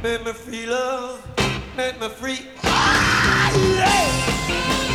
Make me feel love, make me free. Ah, yeah.